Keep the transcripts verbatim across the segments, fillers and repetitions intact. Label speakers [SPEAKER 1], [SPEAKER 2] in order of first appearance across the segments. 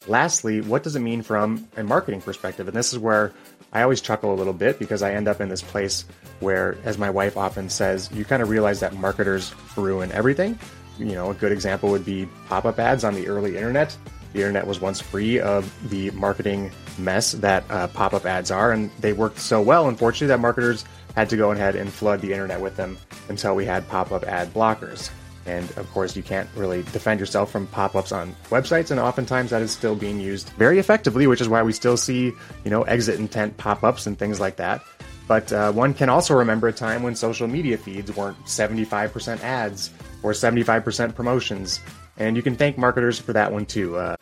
[SPEAKER 1] Lastly, what does it mean from a marketing perspective? And this is where I always chuckle a little bit because I end up in this place where, as my wife often says, you kind of realize that marketers ruin everything. You know, a good example would be pop-up ads on the early internet. The internet was once free of the marketing mess that uh, pop-up ads are, and they worked so well, unfortunately, that marketers had to go ahead and flood the internet with them until we had pop-up ad blockers. And of course, you can't really defend yourself from pop-ups on websites, and oftentimes that is still being used very effectively, which is why we still see, you know, exit intent pop-ups and things like that. But uh, one can also remember a time when social media feeds weren't seventy-five percent ads or seventy-five percent promotions, and you can thank marketers for that one too. Uh,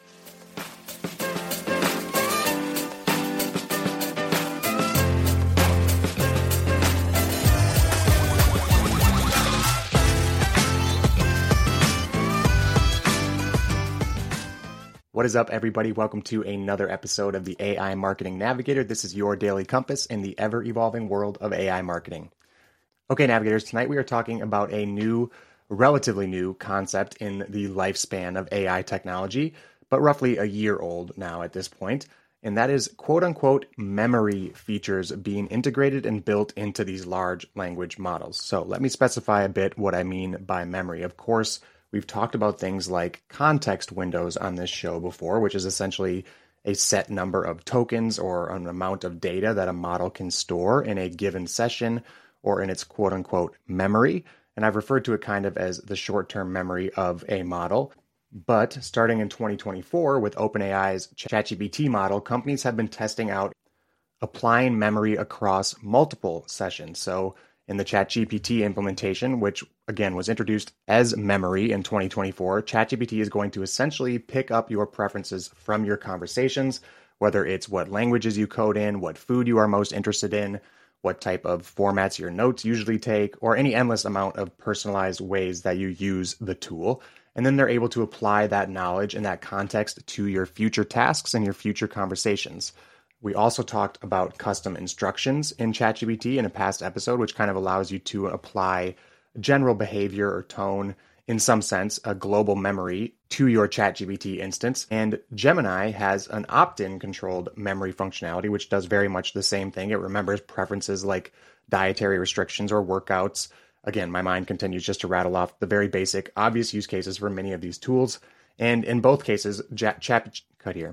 [SPEAKER 1] What is up, everybody? Welcome to another episode of the A I Marketing Navigator. This is your daily compass in the ever-evolving world of A I marketing. Okay, navigators, tonight we are talking about a new, relatively new concept in the lifespan of A I technology, but roughly a year old now at this point, and that is quote-unquote memory features being integrated and built into these large language models. So let me specify a bit what I mean by memory. Of course, we've talked about things like context windows on this show before, which is essentially a set number of tokens or an amount of data that a model can store in a given session or in its quote-unquote memory. And I've referred to it kind of as the short-term memory of a model. But starting in twenty twenty-four with OpenAI's ChatGPT model, companies have been testing out applying memory across multiple sessions. So in the ChatGPT implementation, which again was introduced as memory in twenty twenty-four, ChatGPT is going to essentially pick up your preferences from your conversations, whether it's what languages you code in, what food you are most interested in, what type of formats your notes usually take, or any endless amount of personalized ways that you use the tool. And then they're able to apply that knowledge and that context to your future tasks and your future conversations. We also talked about custom instructions in ChatGPT in a past episode, which kind of allows you to apply general behavior or tone, in some sense, a global memory to your ChatGPT instance. And Gemini has an opt-in controlled memory functionality, which does very much the same thing. It remembers preferences like dietary restrictions or workouts. Again, my mind continues just to rattle off the very basic, obvious use cases for many of these tools. And in both cases, Chat, Chat cut here.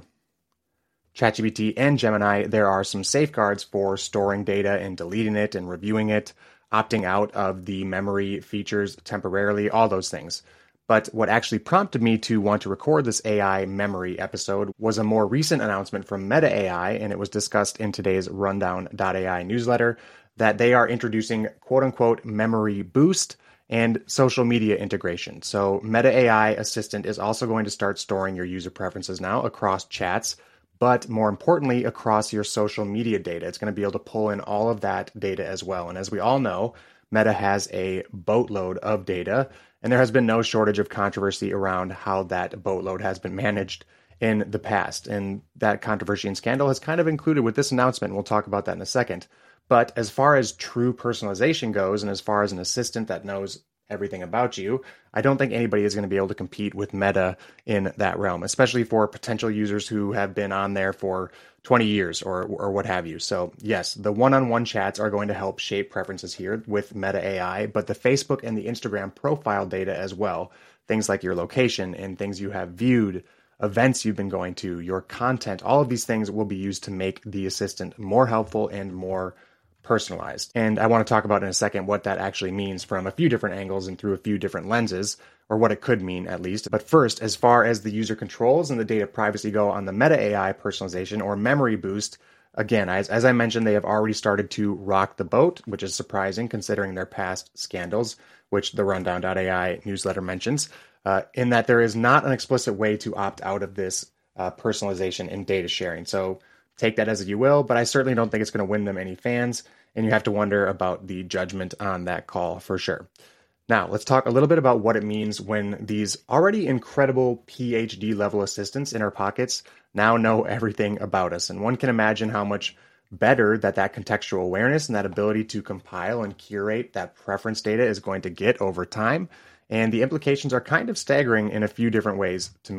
[SPEAKER 1] ChatGPT and Gemini, there are some safeguards for storing data and deleting it and reviewing it, opting out of the memory features temporarily, all those things. But what actually prompted me to want to record this A I memory episode was a more recent announcement from Meta A I, and it was discussed in today's rundown dot A I newsletter, that they are introducing quote-unquote memory boost and social media integration. So Meta A I Assistant is also going to start storing your user preferences now across chats, but more importantly, across your social media data. It's going to be able to pull in all of that data as well. And as we all know, Meta has a boatload of data, and there has been no shortage of controversy around how that boatload has been managed in the past. And that controversy and scandal has kind of included with this announcement, and we'll talk about that in a second. But as far as true personalization goes, and as far as an assistant that knows everything about you, I don't think anybody is going to be able to compete with Meta in that realm, especially for potential users who have been on there for twenty years or or what have you. So yes, the one-on-one chats are going to help shape preferences here with Meta A I, but the Facebook and the Instagram profile data as well, things like your location and things you have viewed, events you've been going to, your content, all of these things will be used to make the assistant more helpful and more personalized. And I want to talk about in a second what that actually means from a few different angles and through a few different lenses, or what it could mean at least. But first, as far as the user controls and the data privacy go on the Meta A I personalization or memory boost, again, as, as I mentioned, they have already started to rock the boat, which is surprising considering their past scandals, which the rundown dot A I newsletter mentions, uh, in that there is not an explicit way to opt out of this uh, personalization and data sharing. So take that as you will, but I certainly don't think it's going to win them any fans, and you have to wonder about the judgment on that call for sure. Now, let's talk a little bit about what it means when these already incredible PhD level assistants in our pockets now know everything about us. And one can imagine how much better that that contextual awareness and that ability to compile and curate that preference data is going to get over time. And the implications are kind of staggering in a few different ways to me.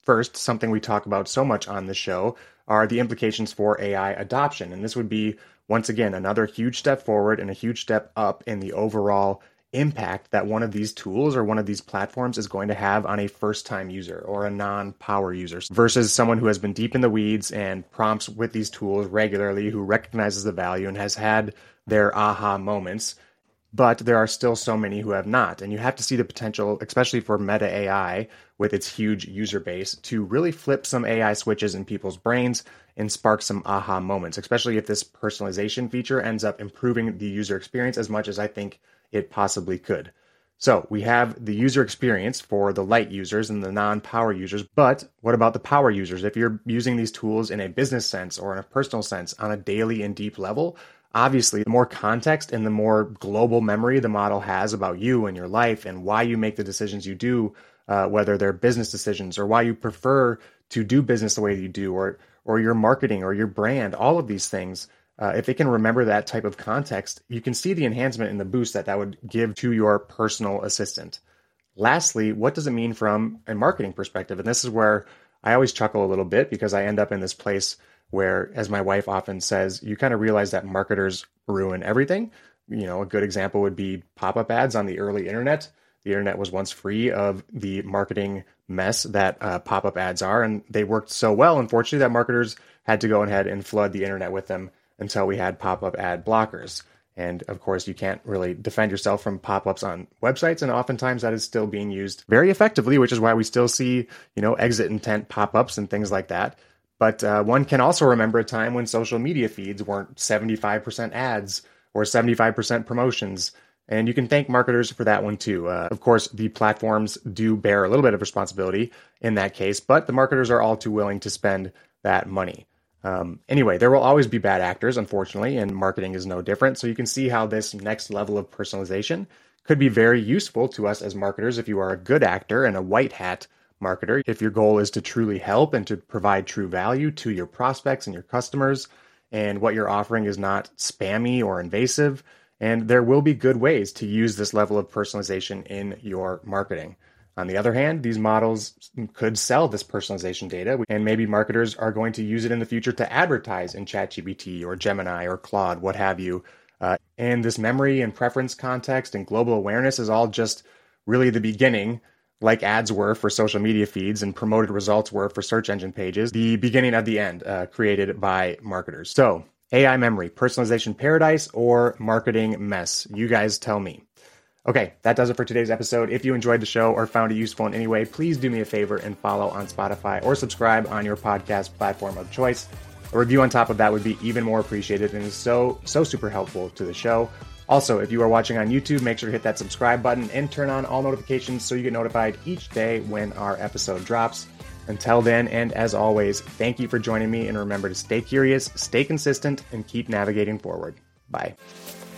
[SPEAKER 1] First, something we talk about so much on the show are the implications for A I adoption. And this would be, once again, another huge step forward and a huge step up in the overall impact that one of these tools or one of these platforms is going to have on a first-time user or a non-power user versus someone who has been deep in the weeds and prompts with these tools regularly, who recognizes the value and has had their aha moments. But there are still so many who have not. And you have to see the potential, especially for Meta A I with its huge user base, to really flip some A I switches in people's brains and spark some aha moments, especially if this personalization feature ends up improving the user experience as much as I think it possibly could. So we have the user experience for the light users and the non-power users, but what about the power users? If you're using these tools in a business sense or in a personal sense on a daily and deep level, obviously, the more context and the more global memory the model has about you and your life and why you make the decisions you do, uh, whether they're business decisions or why you prefer to do business the way that you do, or or your marketing or your brand, all of these things, uh, if it can remember that type of context, you can see the enhancement and the boost that that would give to your personal assistant. Lastly, what does it mean from a marketing perspective? And this is where I always chuckle a little bit because I end up in this place where, as my wife often says, you kind of realize that marketers ruin everything. You know, a good example would be pop-up ads on the early internet. The internet was once free of the marketing mess that uh, pop-up ads are, and they worked so well, unfortunately, that marketers had to go ahead and flood the internet with them until we had pop-up ad blockers. And of course, you can't really defend yourself from pop-ups on websites, and oftentimes that is still being used very effectively, which is why we still see, you know, exit intent pop-ups and things like that. But uh, one can also remember a time when social media feeds weren't seventy-five percent ads or seventy-five percent promotions. And you can thank marketers for that one too. Uh, of course, the platforms do bear a little bit of responsibility in that case, but the marketers are all too willing to spend that money. Um, anyway, there will always be bad actors, unfortunately, and marketing is no different. So you can see how this next level of personalization could be very useful to us as marketers if you are a good actor and a white hat marketer, if your goal is to truly help and to provide true value to your prospects and your customers, and what you're offering is not spammy or invasive. And there will be good ways to use this level of personalization in your marketing. On the other hand, these models could sell this personalization data, and maybe marketers are going to use it in the future to advertise in ChatGPT or Gemini or Claude, what have you. Uh, and this memory and preference context and global awareness is all just really the beginning, like ads were for social media feeds and promoted results were for search engine pages, the beginning of the end uh, created by marketers. So A I memory, personalization paradise, or marketing mess? You guys tell me. Okay, that does it for today's episode. If you enjoyed the show or found it useful in any way, please do me a favor and follow on Spotify or subscribe on your podcast platform of choice. A review on top of that would be even more appreciated and is so, so super helpful to the show. Also, if you are watching on YouTube, make sure to hit that subscribe button and turn on all notifications so you get notified each day when our episode drops. Until then, and as always, thank you for joining me, and remember to stay curious, stay consistent, and keep navigating forward. Bye.